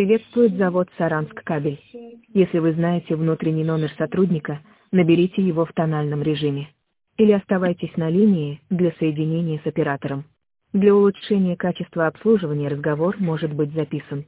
Приветствует завод «Саранск Кабель». Если вы знаете внутренний номер сотрудника, наберите его в тональном режиме. Или оставайтесь на линии для соединения с оператором. Для улучшения качества обслуживания разговор может быть записан.